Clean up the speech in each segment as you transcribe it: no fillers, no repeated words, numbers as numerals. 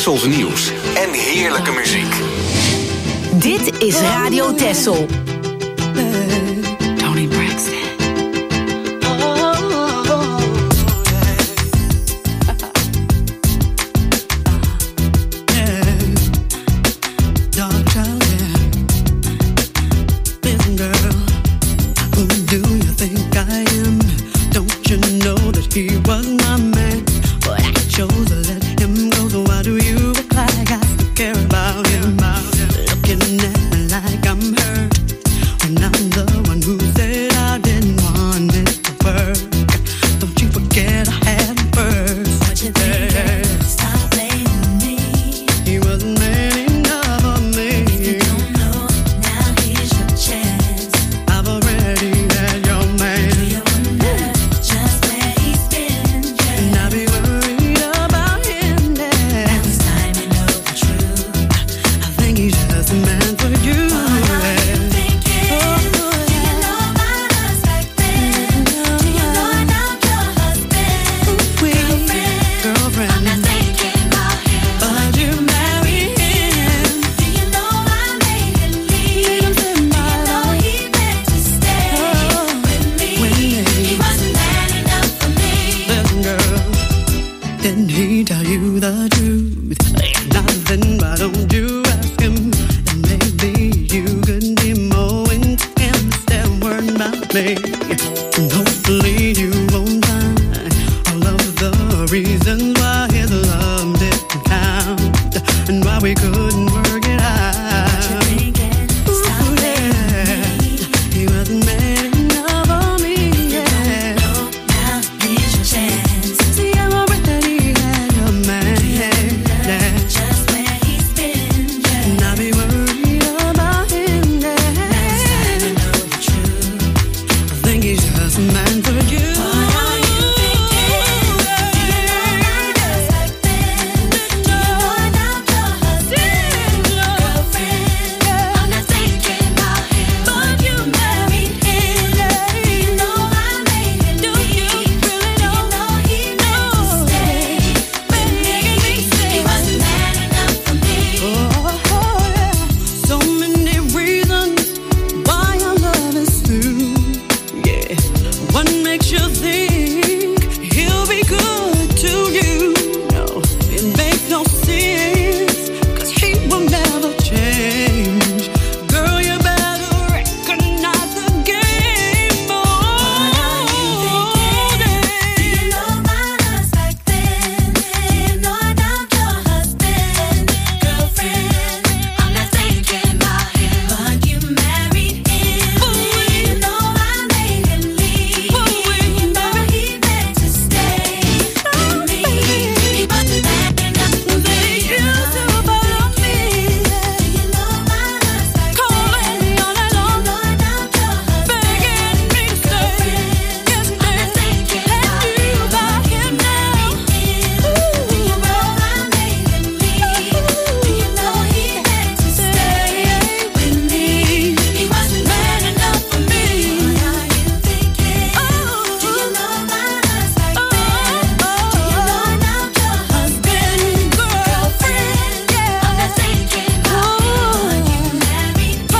Tessels nieuws en heerlijke muziek. Dit is Radio Tessel. Tony Braxton. He was my man, but I chose to let him go. So why do you act like I still care about him? Looking at me like I'm hurt when I'm the one who said I didn't want it to work. Don't you forget I had him first. What you think? Stop blaming me. He wasn't man enough for me. If you don't know, now here's your chance. I've already had your man. Do you wonder just where he's been? And I'll be worried about him then. Now it's time you know the truth. I think he's just a man for you. What are you thinking? Do you know about us back then? Do you know now your husband? Girlfriend. I'm not thinking about him, but you married him. Do you know I made him leave? Do you know he meant to stay with me? He wasn't man enough for me. Listen, girl, didn't he tell you the truth? Nothing, why don't you ask him? And maybe you could be more into him instead of worrying about me. And hopefully you won't find all of the reasons why his love didn't count and why we couldn't work it out. Ooh, yeah. He wasn't man enough for me. Yeah. Now here's your chance. See, I'm already had your man. Just where he's been. And I'll be worried about him. Now it's time to know the truth. I think he's just a man for you. What are you thinking? Do you know about us back then? Do you know now your husband? Girlfriend. I'm not thinking about him, but you married him. Do you know I made him leave? Do you know he meant to stay with me? He wasn't man enough for me. Oh, yeah. So many reasons why our love is through. Yeah. What makes you think he'll be good to you? No, it makes no sense, 'cause he will never change. Girl, you better recognize the game. What are you thinking? Do you know about us back then? Do you know now your husband? Girlfriend. I'm not thinking about him, but you married him. Do you know I made him leave? Do you know he meant to stay with me? He wasn't man enough for me. They used to follow me. Do you know about us back then? Calling me all night long. Do you know now your husband? Begging me to stay. Yes, I'm not thinking about him now. Do you know I made him leave? Do you know he meant to stay with me? He wasn't man enough for me. What are you thinking? Do you know about us back then? Do you know now your husband? Girlfriend. I'm not thinking about him, but you married him.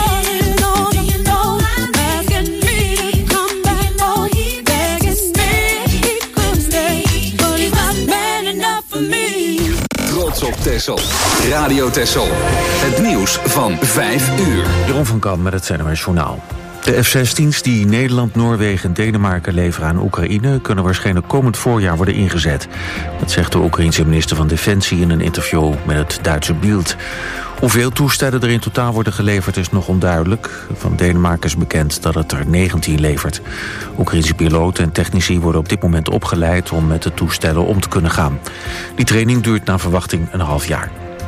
Do you know I made him leave? Come back, oh, he begging me. He could stay, but he's not man enough for me. Trots op Tessel. Radio Tessel. Het nieuws van 5 uur. Jeroen van Kamp met het NOS Journaal. De F-16's die Nederland, Noorwegen en Denemarken leveren aan Oekraïne kunnen waarschijnlijk komend voorjaar worden ingezet. Dat zegt de Oekraïense minister van Defensie in een interview met het Duitse Bild. Hoeveel toestellen er in totaal worden geleverd is nog onduidelijk. Van Denemarken is bekend dat het er 19 levert. Oekraïense piloten en technici worden op dit moment opgeleid om met de toestellen om te kunnen gaan. Die training duurt naar verwachting een half jaar.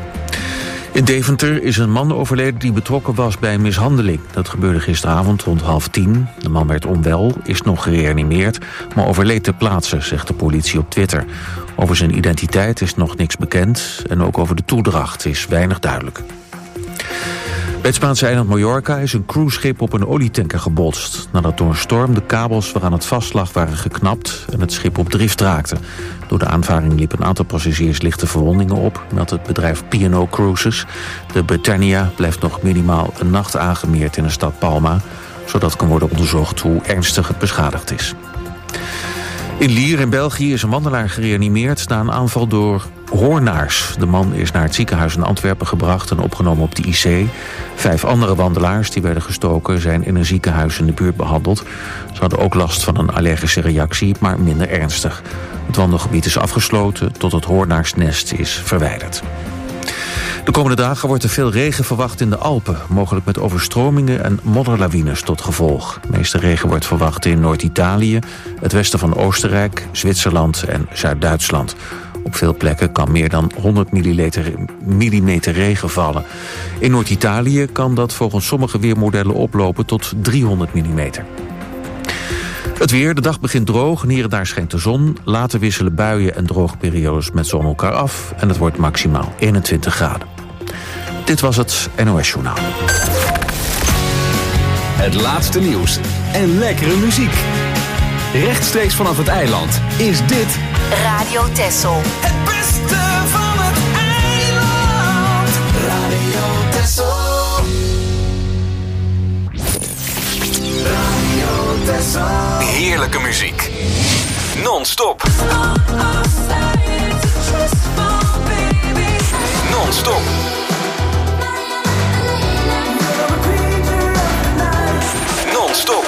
In Deventer is een man overleden die betrokken was bij een mishandeling. Dat gebeurde gisteravond rond 9:30. De man werd onwel, is nog gereanimeerd, maar overleed ter plaatse, zegt de politie op Twitter. Over zijn identiteit is nog niks bekend en ook over de toedracht is weinig duidelijk. Bij het Spaanse eiland Mallorca is een cruiseschip op een olietanker gebotst. Nadat door een storm de kabels waaraan het vastlag waren geknapt en het schip op drift raakte. Door de aanvaring liep een aantal passagiers lichte verwondingen op, meldt het bedrijf P&O Cruises. De Britannia blijft nog minimaal een nacht aangemeerd in de stad Palma, zodat kan worden onderzocht hoe ernstig het beschadigd is. In Lier in België is een wandelaar gereanimeerd na een aanval door hoornaars. De man is naar het ziekenhuis in Antwerpen gebracht en opgenomen op de IC. 5 andere wandelaars die werden gestoken zijn in een ziekenhuis in de buurt behandeld. Ze hadden ook last van een allergische reactie, maar minder ernstig. Het wandelgebied is afgesloten tot het hoornaarsnest is verwijderd. De komende dagen wordt er veel regen verwacht in de Alpen, mogelijk met overstromingen en modderlawines tot gevolg. De meeste regen wordt verwacht in Noord-Italië, het westen van Oostenrijk, Zwitserland en Zuid-Duitsland. Op veel plekken kan meer dan 100 millimeter regen vallen. In Noord-Italië kan dat volgens sommige weermodellen oplopen tot 300 millimeter. Het weer, de dag begint droog en hier en daar schijnt de zon. Later wisselen buien en droge periodes met zon elkaar af en het wordt maximaal 21 graden. Dit was het NOS Journaal. Het laatste nieuws en lekkere muziek. Rechtstreeks vanaf het eiland is dit Radio Texel. Het beste van het eiland. Radio Texel. Radio Texel. heerlijke muziek. Non-stop. Non-stop. Non-stop.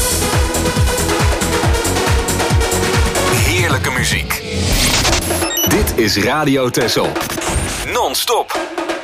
Heerlijke muziek. Dit is Radio Texel. Non-stop.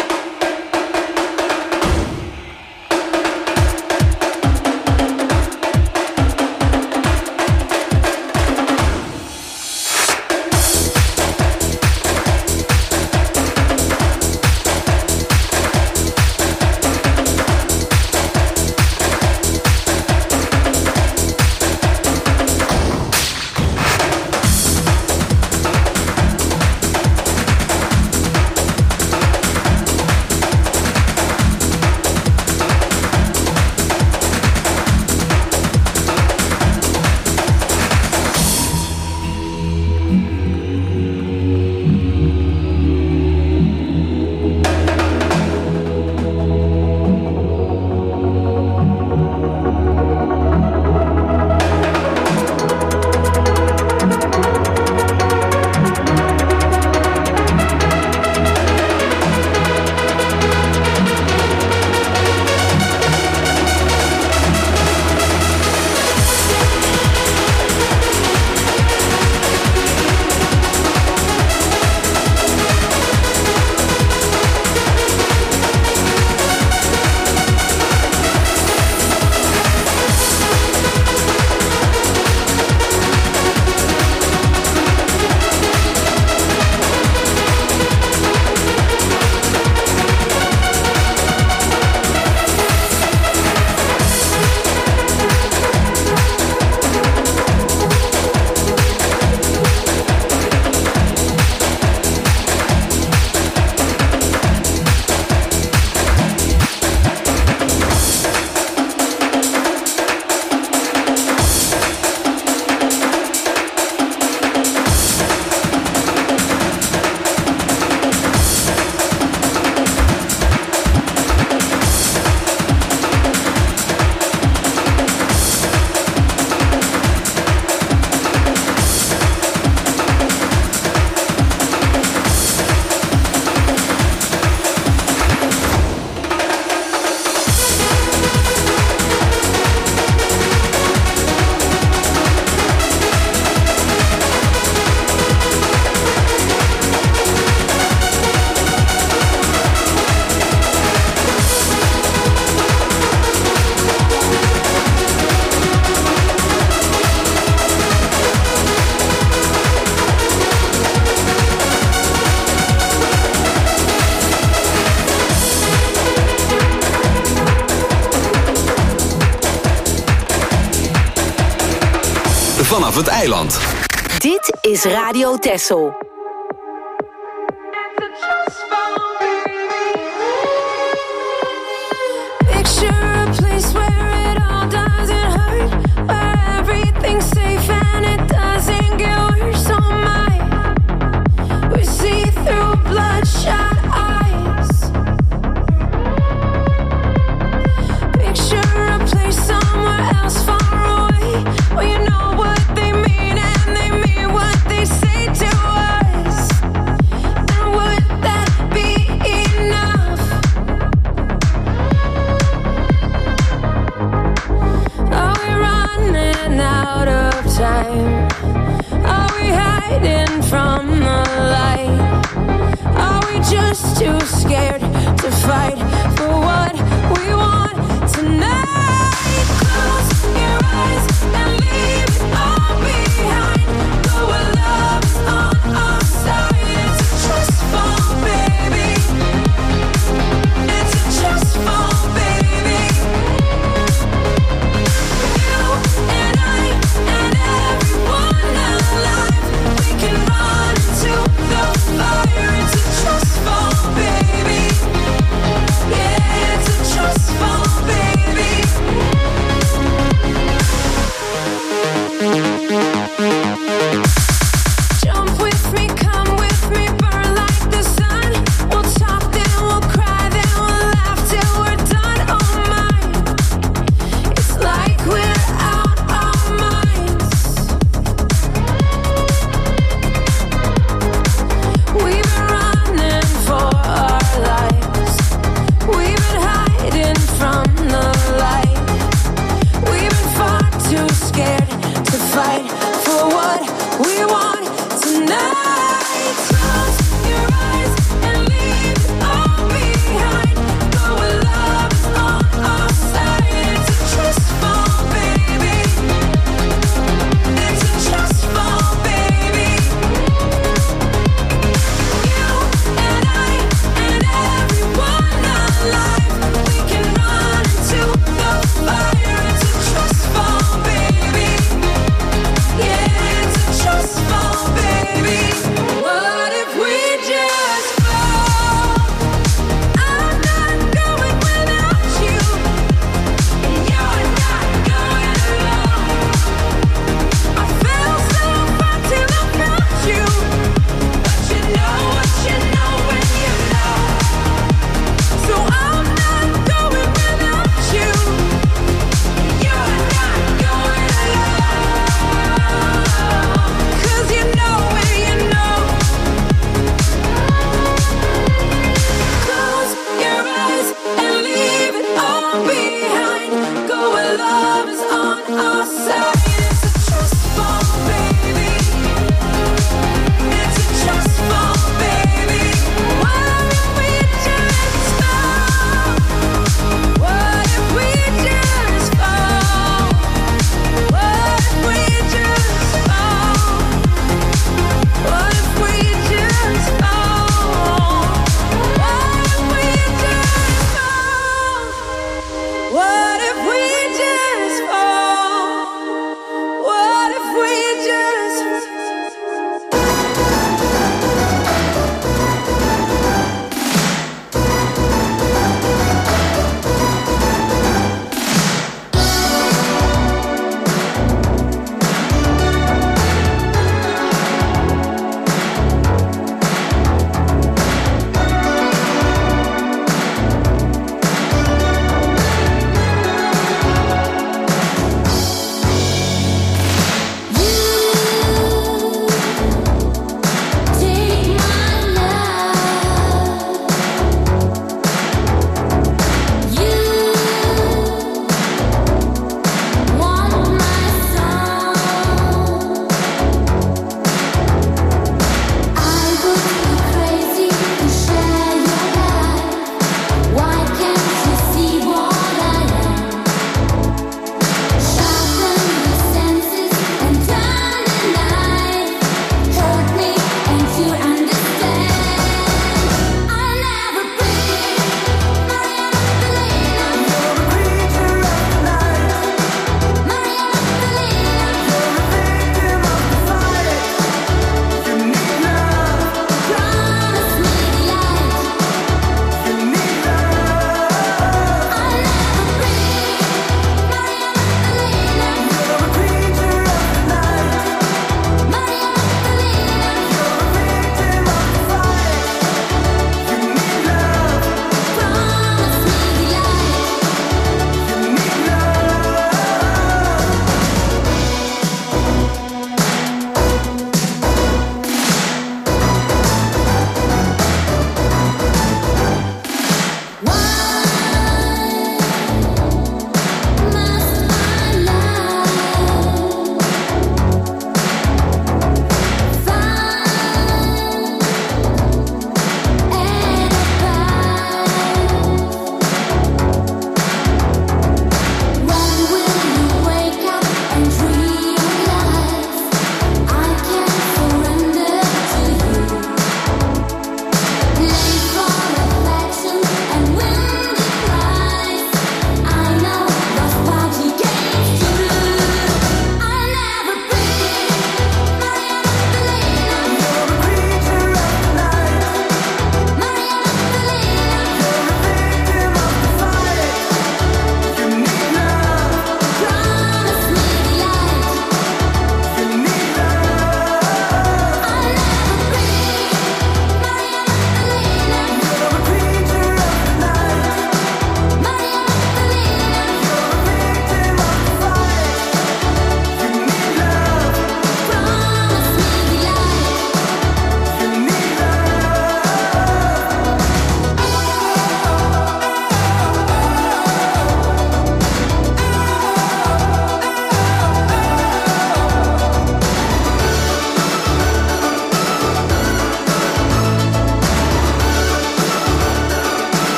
Vanaf het eiland. Dit is Radio Texel. scared to fight for what we want tonight. Close your eyes and leave it all behind. Go where love is on our side. It's a trust fall, baby. It's a trust fall, baby. You and I and everyone alive, we can run into the fire. It's a trust fall, baby.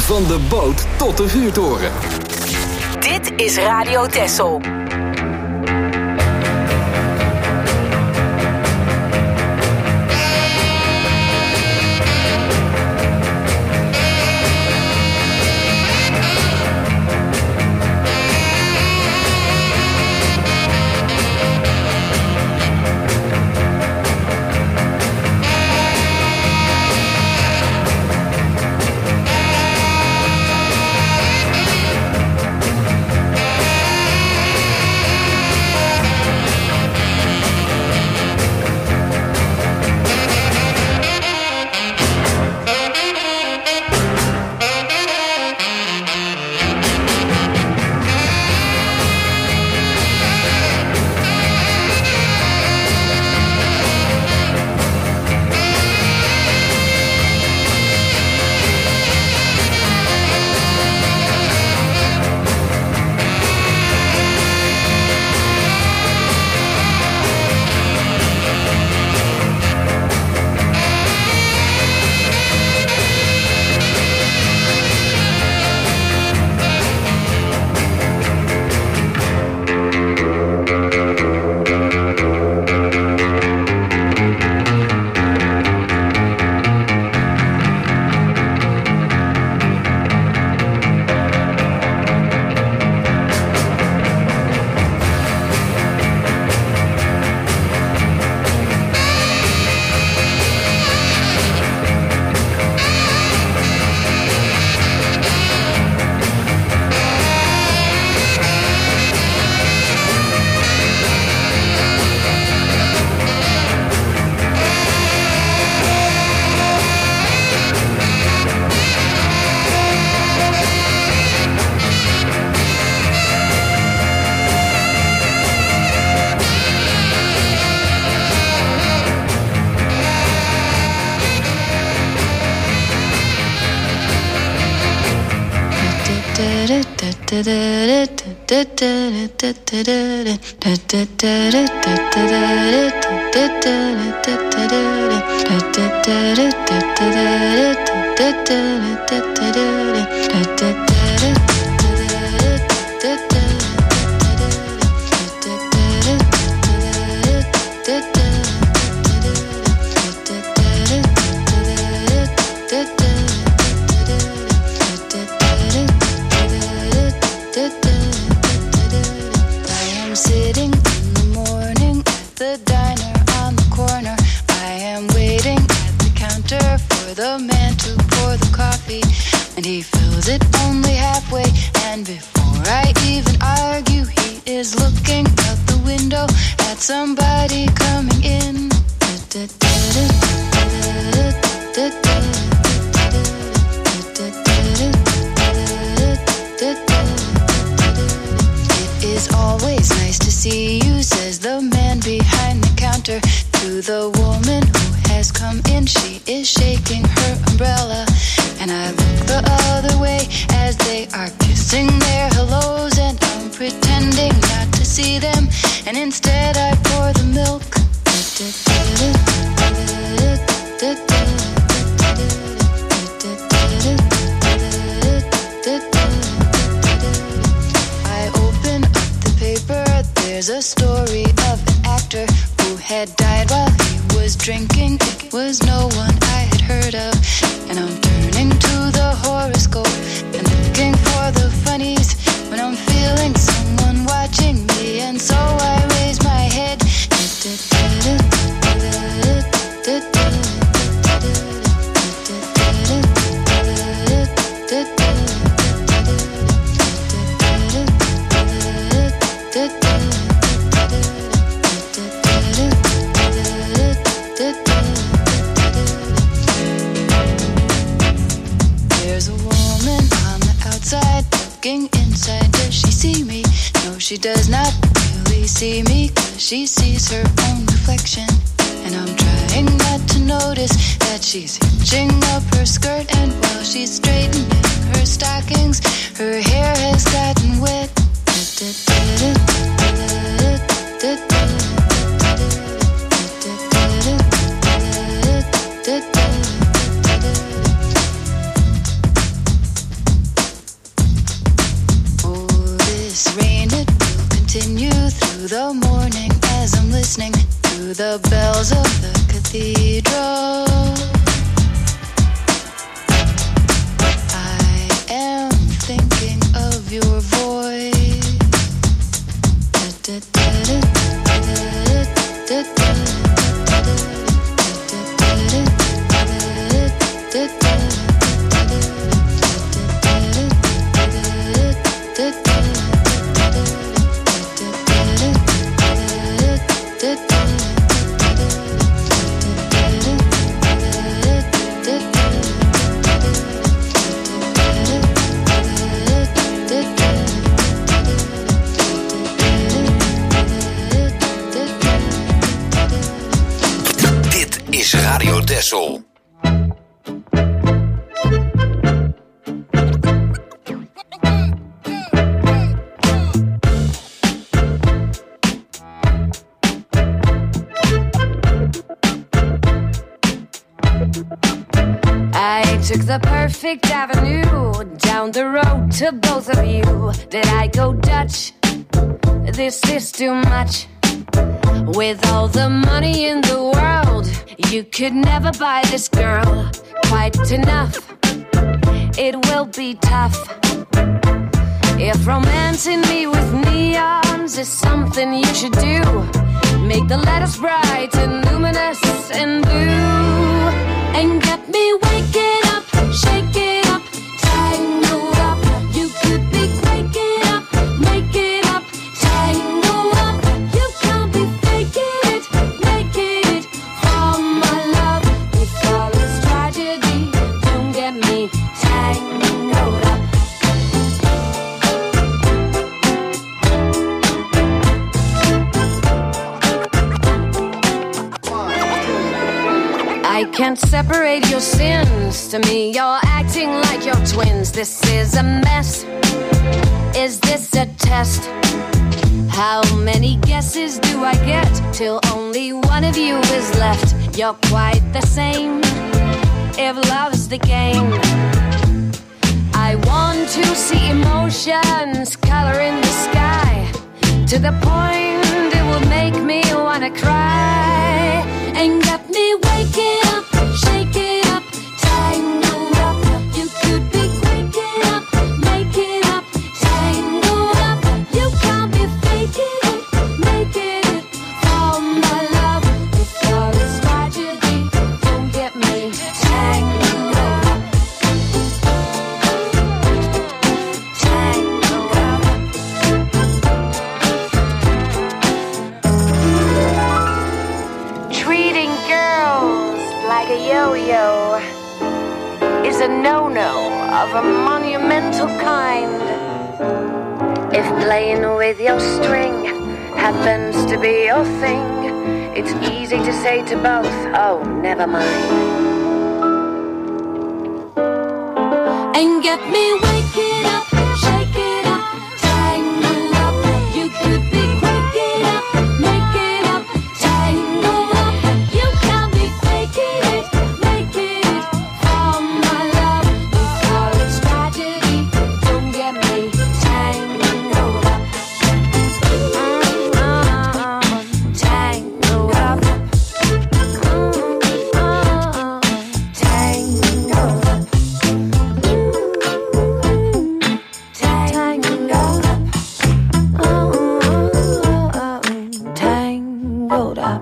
Van de boot tot de vuurtoren. Dit is Radio Texel. through the morning as I'm listening to the bells of the cathedral. I am thinking of your voice. Radio Texel. I took the perfect avenue down the road to both of you. Did I go Dutch? This is too much. With all the money in the world, you could never buy this girl quite enough. It will be tough. If romancing me with neons is something you should do, make the letters bright and luminous and blue, and get me waking up, shaking up, tangled up. You could be waking up, making up, tangled up. You can't be faking it, making it for my love. If all is tragedy, don't get me tangled up. I can't separate your sins. To me, you're acting like you're twins. This is a mess. Is this a test? How many guesses do I get till only one of you is left? You're quite the same, if love's the game. I want to see emotions color in the sky, to the point it will make me wanna cry, and get me waking up, shaking up, tangled up. You could be waking up, making up, tangled up. You can't be faking it, making it for my love. If love is tragedy, don't get me tangled up, tangled up. Treating girls like a yo-yo is a no-no of a monumental kind. If playing with your string happens to be your thing, it's easy to say to both, oh, never mind. And get me waking up, shaking up, tangled up. You could be waking up, making up, tangled up. You can't be faking it, making it for my love. If all is tragedy, don't get me tangled up, tangled up, tangled up. Tangled up.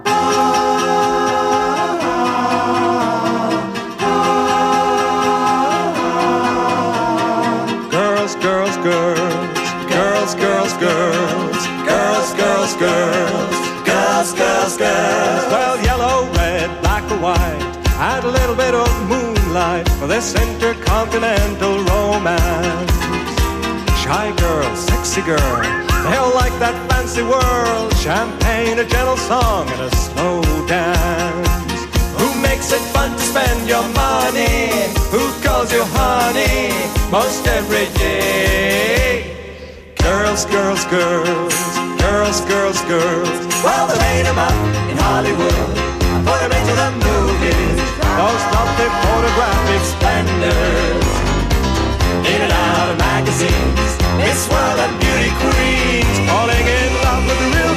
Girls, girls, girls, girls, girls, girls, girls, girls, girls, girls, girls, girls. Well, yellow, red, black or white, add a little bit of moonlight for this intercontinental romance. Shy girl, sexy girl, they all like that fancy world. Champagne, a gentle song, and a slow dance. Who makes it fun to spend your money? Who calls you honey most every day? Girls, girls, girls, girls, girls, girls. Well, they made them up in Hollywood, put them into the movies. Those lovely photographic splendors, in and out of magazines, Miss World and beauty queens, falling in love with the real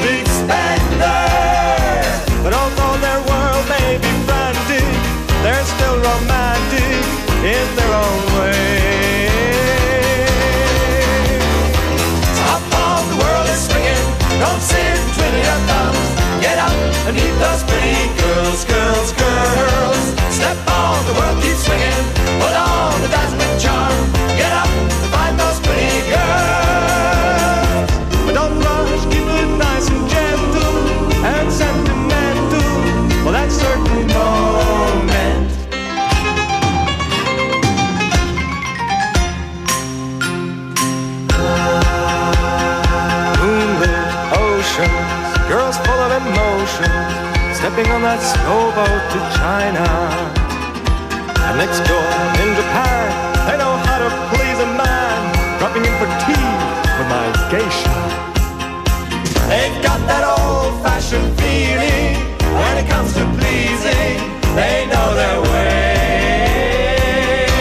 girls full of emotion, stepping on that slow boat to China. And next door in Japan, they know how to please a man, dropping in for tea with my geisha. They've got that old-fashioned feeling when it comes to pleasing. They know their way.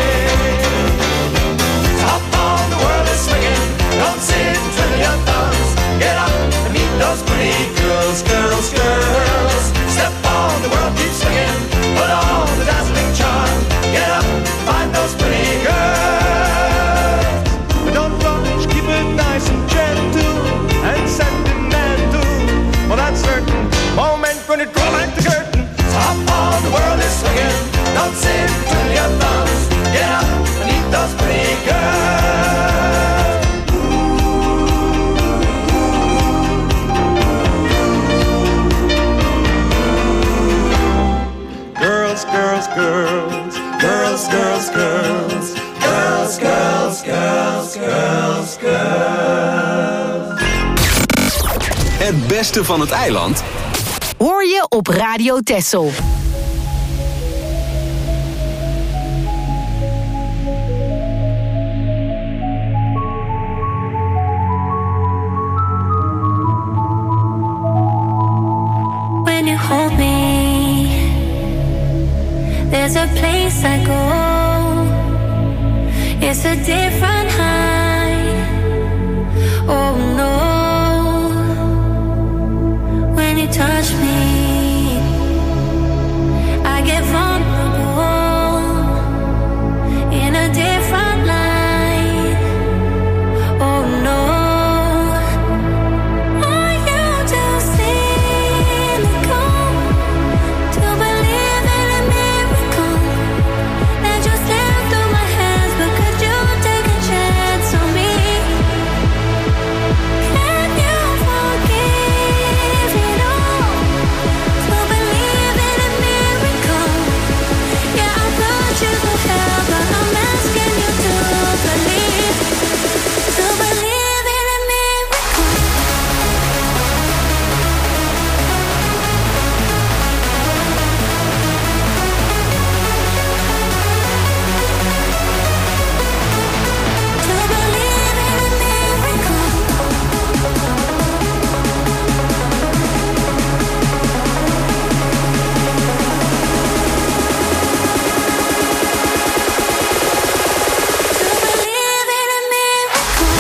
Top on the world is swinging. Don't sit twiddling your thumbs. Get up and meet those pretty girls, girls, girls. Step on the world, keep swinging. Put on the dazzling charm. Get up, find those pretty girls. But don't rush, keep it nice and gentle and sentimental. For that certain moment when you draw back the curtain. Top on the world is swinging. Don't sit twiddling your thumbs. Get up and meet those pretty girls. Girls, girls, girls, girls, girls, girls, girls, girls, girls, girls, girls. Het beste van het eiland Hoor je op Radio Texel. When you hold me, there's a place I go. It's a different high. Oh no. When you touch me, I get vulnerable in a different light. Oh no. Are you too cynical to believe in a miracle that just slipped through my hands? But could you take a chance on me? Can you forgive it all to believe in a miracle? Yeah, I'll put you to hell, but I'm asking you to believe in a miracle. To believe in a miracle. To believe in a miracle.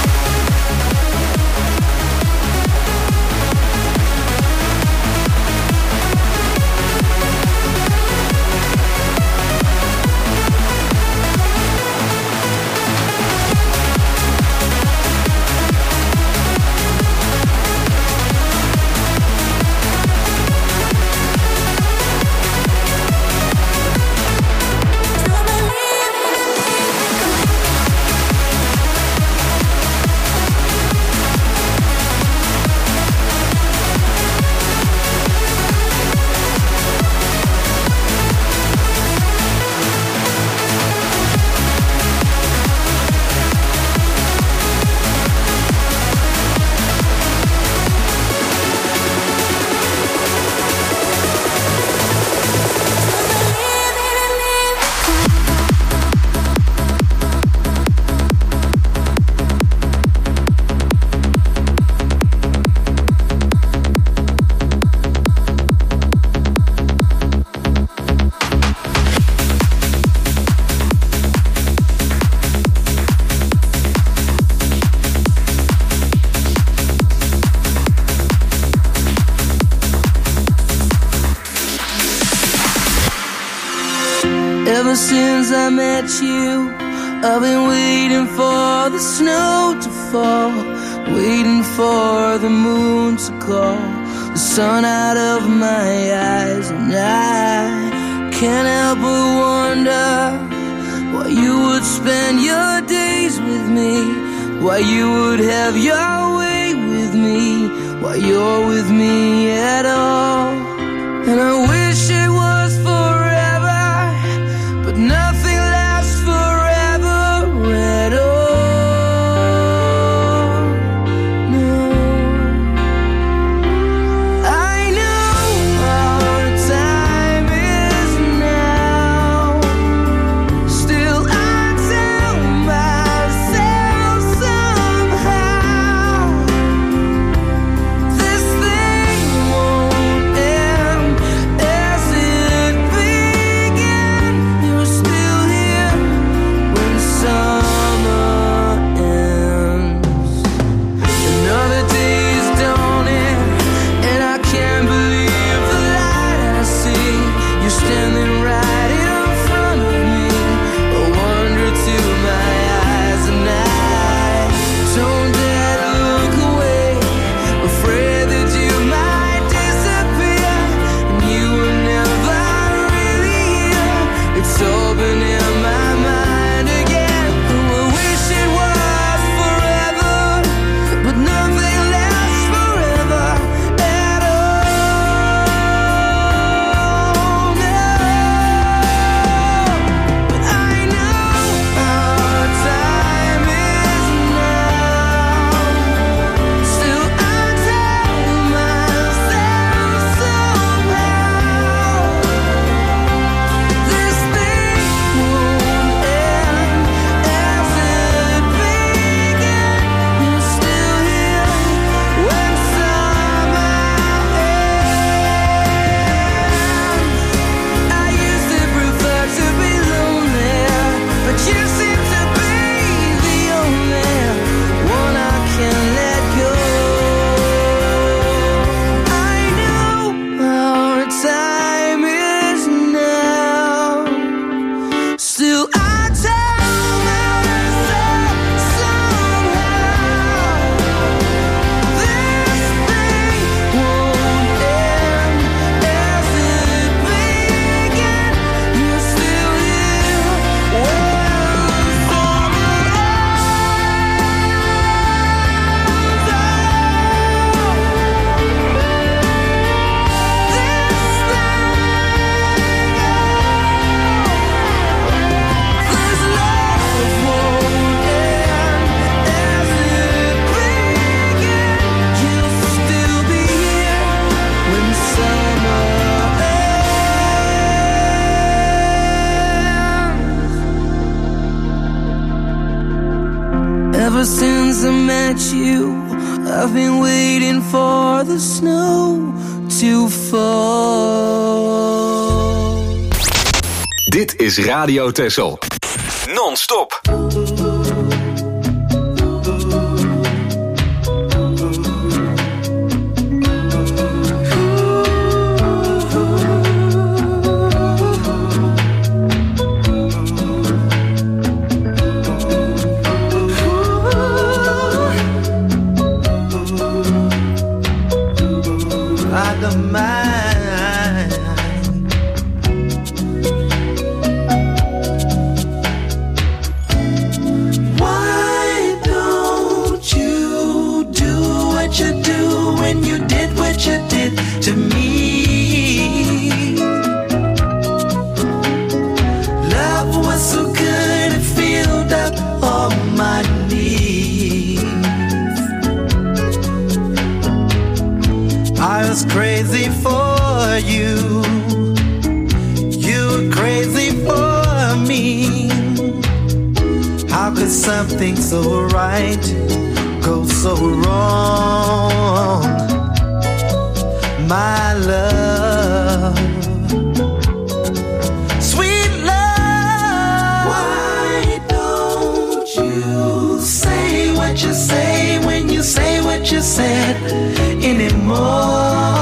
Ever since I met you, I've been waiting for the snow to fall, waiting for the moon to call the sun out of my eyes. And I can't help but wonder why you would spend your days with me, why you would have your way with me, why you're with me at all. And I wish it was forever, but nothing lasts forever at all. No. Ever since I met you, I've been waiting for the snow to fall. Dit is Radio Texel. Non-stop. Crazy for you, you were crazy for me. How could something so right go so wrong, my love, sweet love? Why don't you say what you say when you say what you said anymore?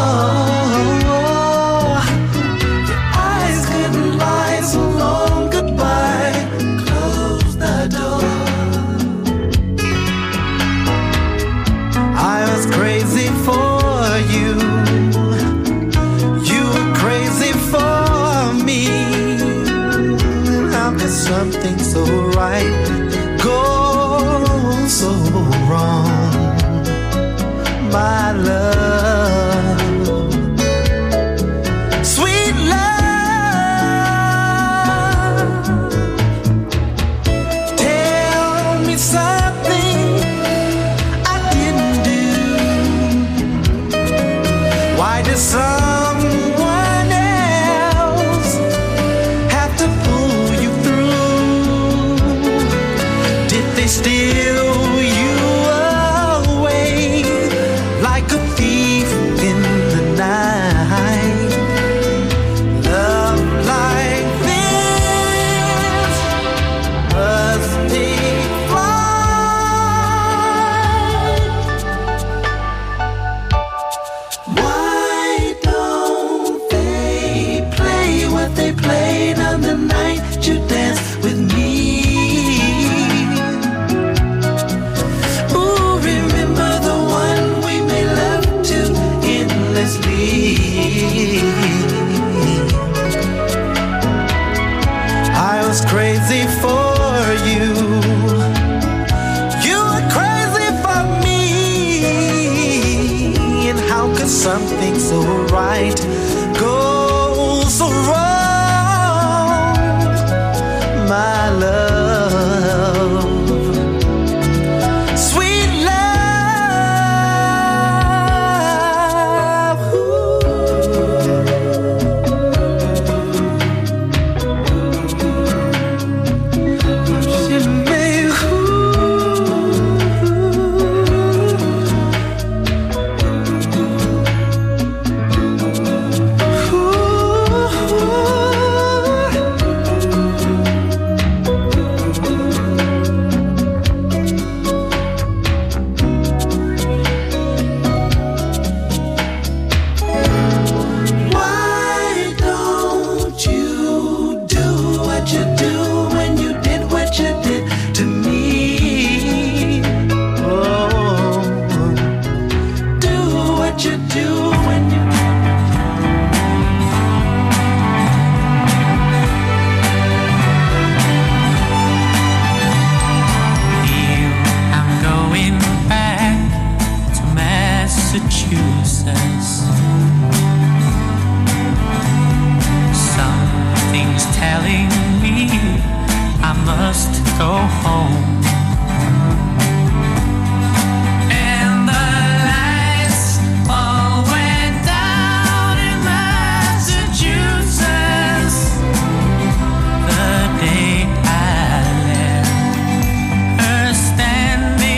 Something so right goes so wrong, my love, sweet love. Tell me something I didn't do. Why does someone else have to pull you through? Did they steal you away like a thief in the night? Love like this must take flight. Why don't they play what they played on the night you danced with me? Ooh, remember the one we made love to endlessly. I was crazy for you, you were crazy for me. And how could something so right go so wrong, my love, sweet love? She made Why don't you do what you do when you did what you did to me? Oh, do what you do when you. I'm going back to Massachusetts. Something's telling me I must go home. And the lights all went down in Massachusetts the day I left her standing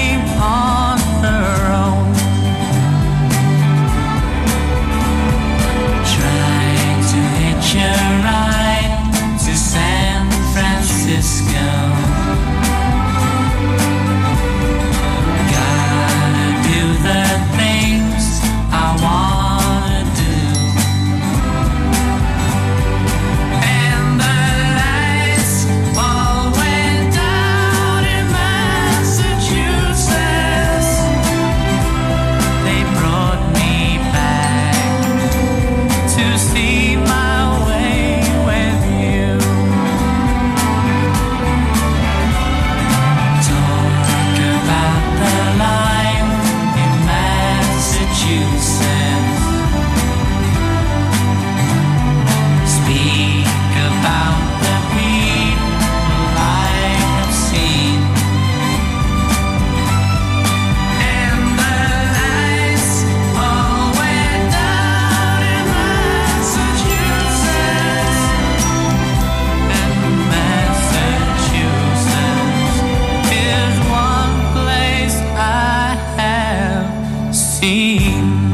seen.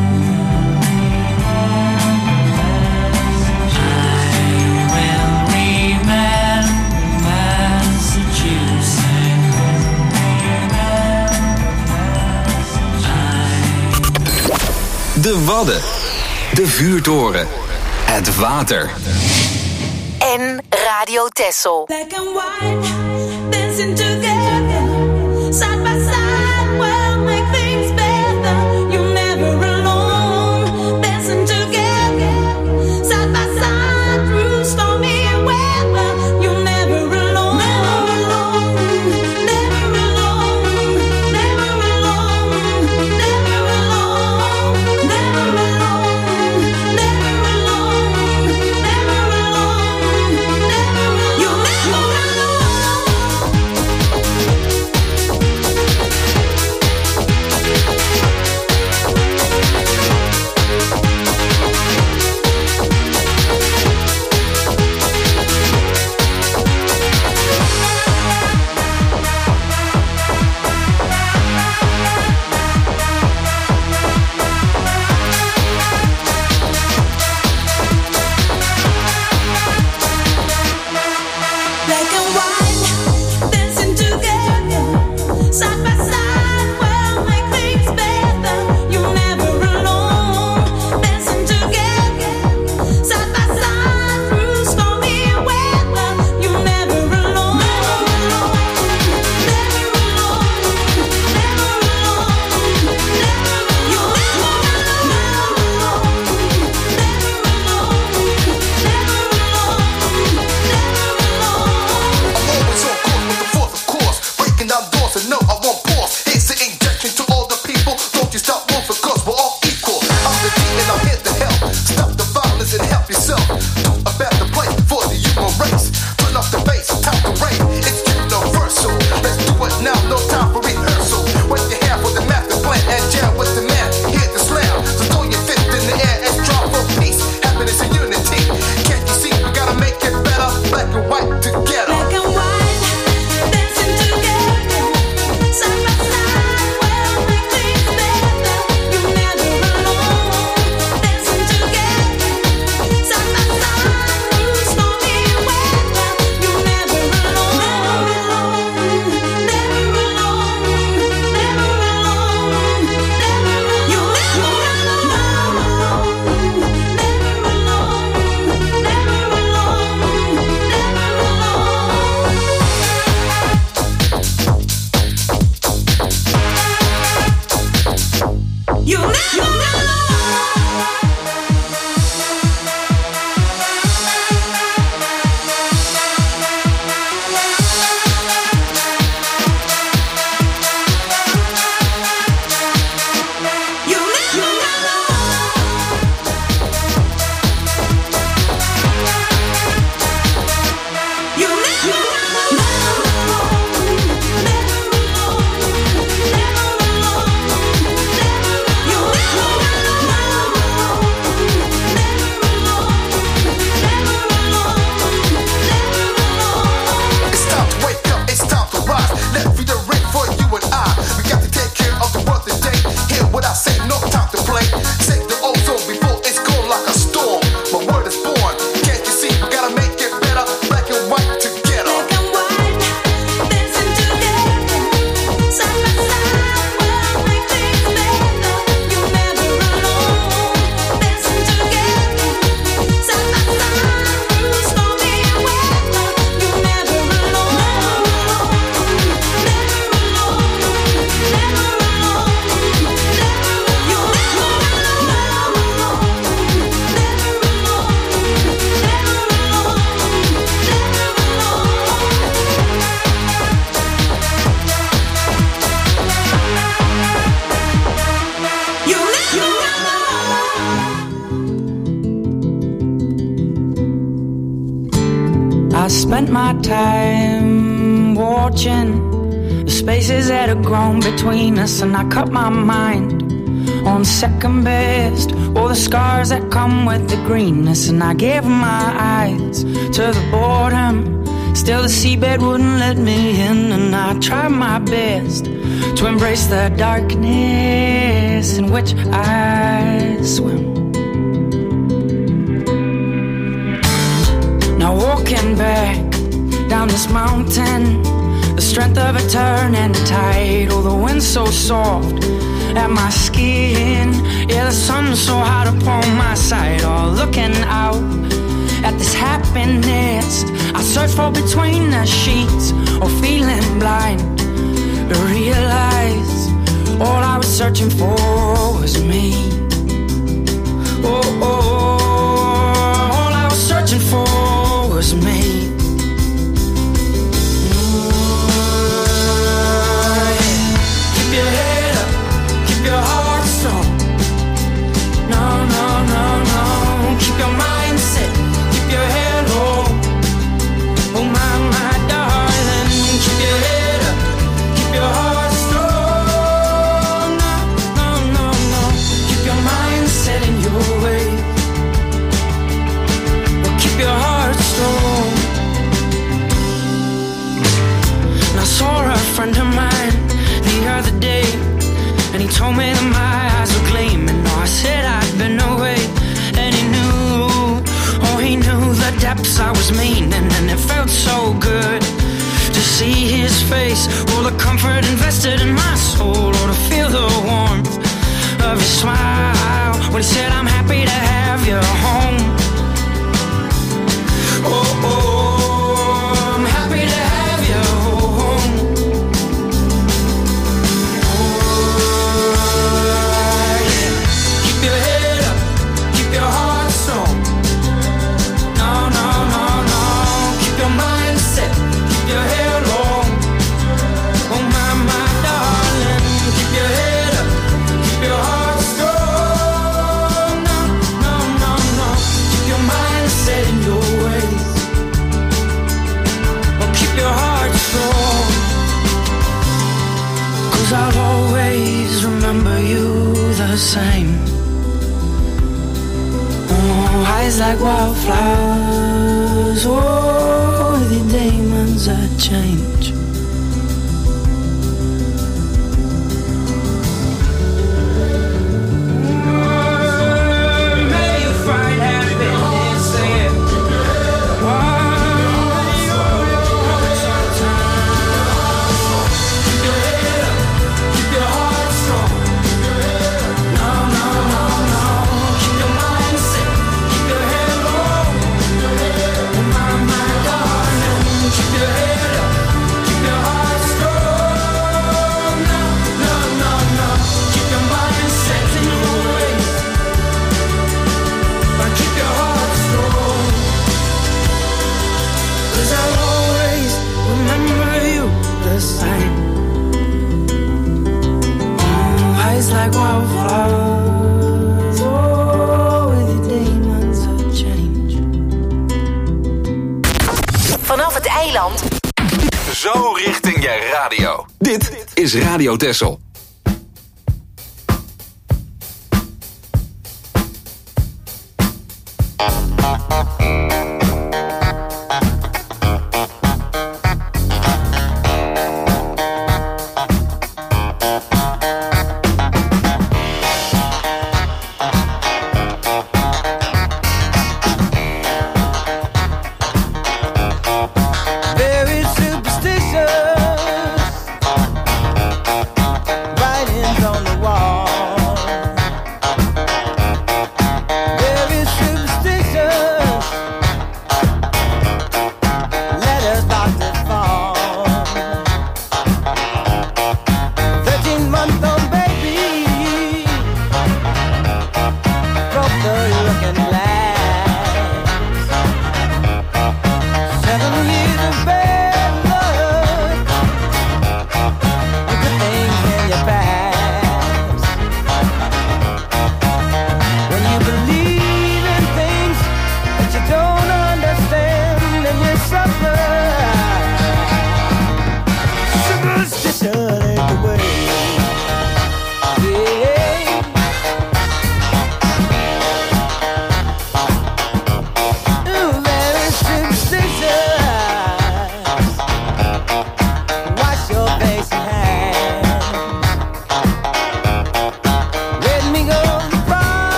De Wadden, de vuurtoren, het water. En Radio Texel. Black and white, dancing together, side by side, we'll make things better. You're never alone, dancing together, side by side, through stormy weather. You're never alone, never alone, never alone, never alone, never alone, never alone, never alone, never alone, never. You're never Black and white, dancing together, side by side, we'll make things better. You're never alone, dancing together, side by side, through stormy weather. You're never alone, never alone, never alone, never alone, never. You're never alone, never alone, never alone, never alone, never alone. I'm always on course with the fourth, of course. Breaking down doors and no, I won't pause. Here's the injection to all the people. Don't you stop moving, cause we're all equal. I'm the G and I'm here to help. Stop the violence and help yourself. Do a better place for the human race. Turn off the bass, time to rain. It's universal. Let's do it now, no time for rehearsal. Wait your hand for the master plan and jam with the man. Here to slam. So throw your fist in the air and strive for peace, happiness and unity. Can't you see we gotta make it better? Black and white together. Black and white, dancing together, side by side, we'll make things better. You're never alone, dancing together, side by side, through stormy weather. You're never alone, never alone, never alone, never alone, never. You're never alone, never alone, never alone, never alone, never alone. You're never alone. You're never alone. You're never It's time to wake up, it's time to rise. Let be the ring for you and I. We got to take care of the world today. Hear what I say, no time to play. Save the ozone before it's gone like a storm. My word is born. Can't you see? We gotta make it better. Black and white together. Black and white, dancing together, side by side, we'll make things better. You're never alone, dancing together, side by side, through stormy weather. You're never alone, never alone, never alone, never alone, never. You're never alone, never alone, never alone, never alone, never alone. You're never alone. I spent my time watching the spaces that had grown between us, and I cut my mind on second best. All the scars that come with the greenness, and I gave my eyes to the boredom Still the seabed wouldn't let me in, and I tried my best to embrace the darkness in which I swim. Now walking back down this mountain, the strength of a turn and a tide. Oh, the wind's so soft at my skin, yeah, the sun's so hot upon my side. Oh, looking out at this happiness I search for between the sheets, or feeling blind to realize all I was searching for was me. Oh, all I was searching for was me. Keep your head up, keep your heart strong. No, no, no, no. Keep your mindset, keep your head low. Oh my darling, keep your head up, keep your heart strong. No, no, no, no. Keep your mindset in your way. Well, keep your heart strong. And I saw a friend of mine the other day, and he told me that my eyes were gleaming. Oh, I said I'd been away, and he knew, oh, he knew the depths I was meaning, and it felt so good to see his face, all the comfort invested in my soul, or to feel the warmth of his smile when he said, I'm happy to have you home. Oh, I'm happy to have you home. Keep your head up, keep your heart strong. No, no, no, no. Keep your mindset, keep your head long. Oh my darling, keep your head up, keep your heart strong. No, no, no, no. Keep your mindset in your ways. Oh, keep your heart strong. 'Cause I'll always remember you the same. Oh, eyes like wildflowers, oh, the demons that change. May you find happiness there. Keep your head up, keep your heart strong. No, no, no, no. Keep your mindset, keep your head low. Oh my darling, keep your head up, keep your heart strong. No, no, no, no. Keep your mindset in your ways, but keep your heart strong. 'Cause I'll always remember you the same. Oh, eyes like wildflowers, oh, with the demons of change. Vanaf het eiland Zo richting je radio. Dit is Radio Texel. Very superstitious, writings on the wall. Very superstitious,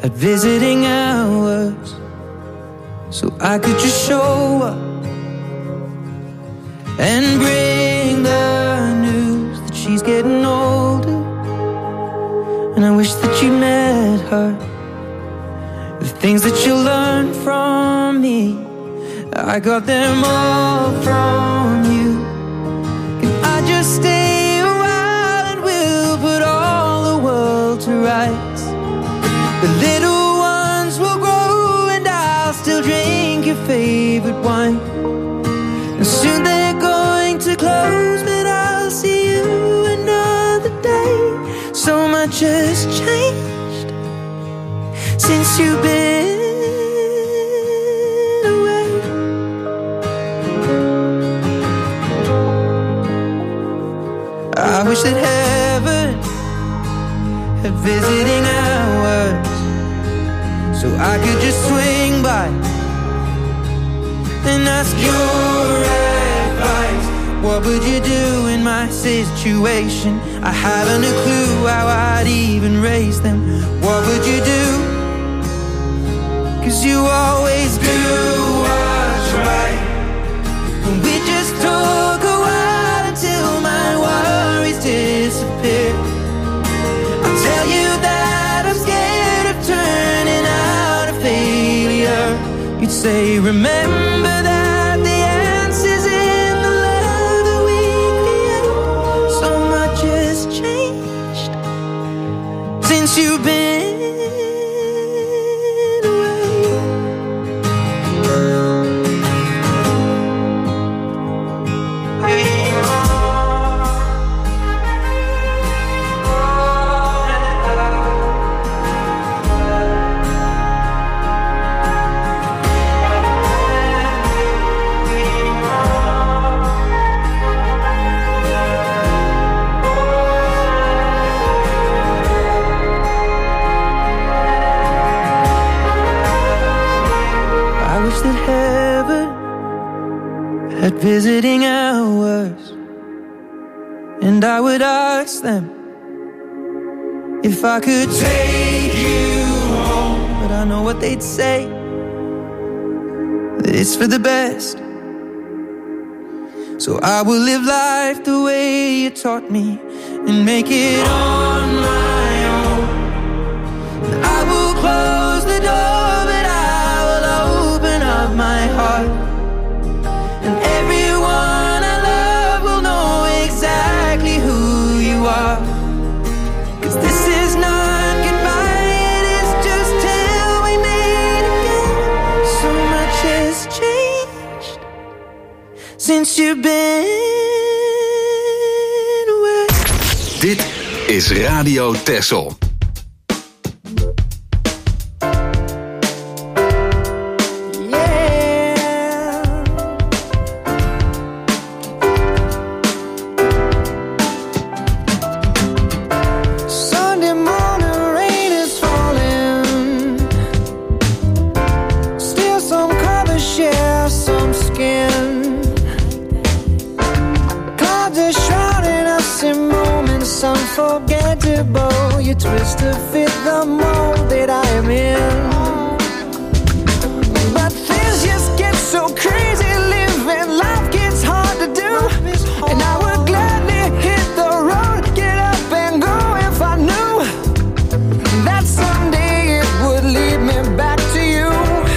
at visiting hours, so I could just show up and bring the news that she's getting older. And I wish that you met her. The things that you learned from me, I got them all from you. Can I just stay a while and we'll put all the world to rights? The little ones will grow and I'll still drink your favorite wine. And soon they're going to close, but I'll see you another day. So much has changed since you've been away. I wish that heaven had visiting hours, so I could just swing by and ask your advice. What would you do in my situation? I haven't a clue how I'd even raise them. What would you do? 'Cause you always do what's right. We just talk a while until my worries disappear. I'll tell you that I'm scared of turning out a failure. You'd say, remember that the answer's in the love that we create. So much has changed since you've been at visiting hours, and I would ask them if I could take you home. But I know what they'd say, that it's for the best. So I will live life the way you taught me and make it on my own. I will close the door, but I will open up my heart. And everyone I love will know exactly who you are. 'Cause this is not goodbye, it is just till we meet again. So much has changed since you've been away. Dit is Radio Texel. Unforgettable, you twist to fit the mold that I am in. But things just get so crazy, living life gets hard to do. And I would gladly hit the road, get up and go if I knew that someday it would lead me back to you.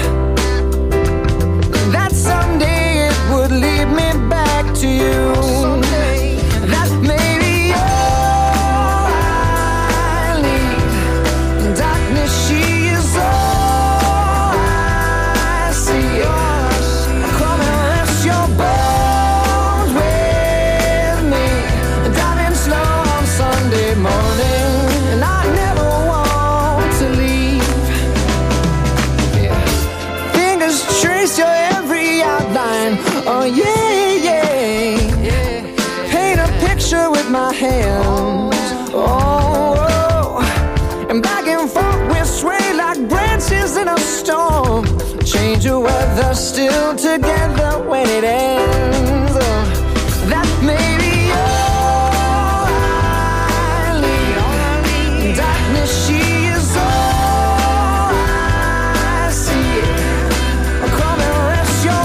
That someday it would lead me back to you. That maybe my hands, oh, and back and forth we sway like branches in a storm. Change of weather, still together when it ends.